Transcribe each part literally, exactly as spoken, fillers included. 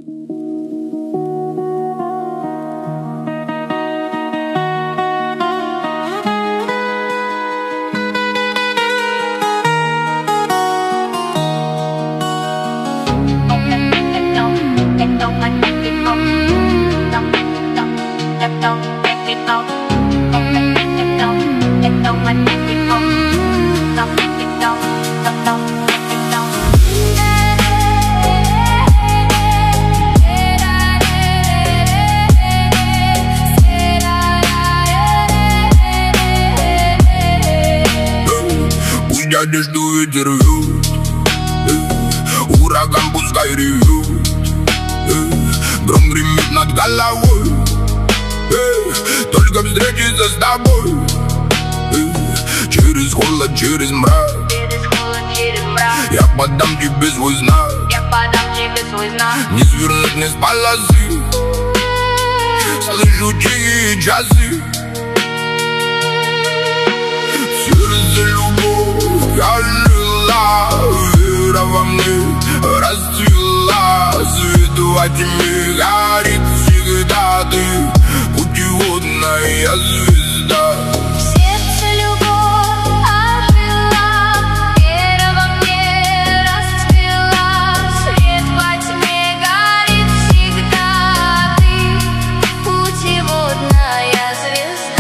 Одежду ветер вьют, ураган пускай ревет, гром гремит над головой, только встретиться с тобой. Через холод, через мрак, я подам тебе свой знак, не свернуть, не с полосы. Слышу тихие часы, сердце любовь я жила, вера во мне расцвела. Свет во тьме горит всегда ты, путеводная звезда. Сердце любовь обрела, вера во мне расцвела. Свет во тьме горит всегда ты, путеводная звезда.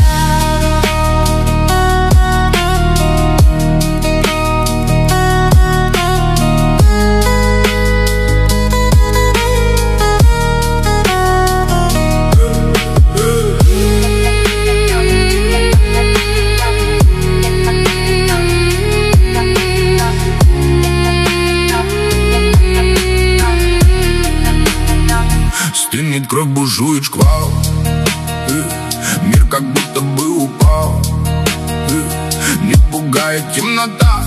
Стынет кровь, бушует шквал, мир как будто бы упал. Не пугает темнота,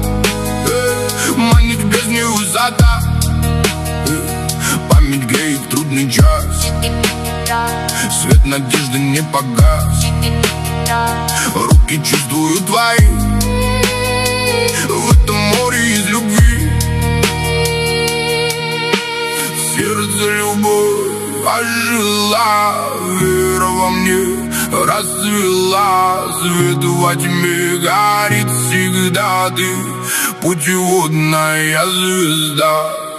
манит в бездне высота. Память греет в трудный час, свет надежды не погас. Руки чувствую твои в этом море из любви. Сердце любовь ожила, вера во мне расцвела. Свет во тьме горит всегда ты, путеводная звезда.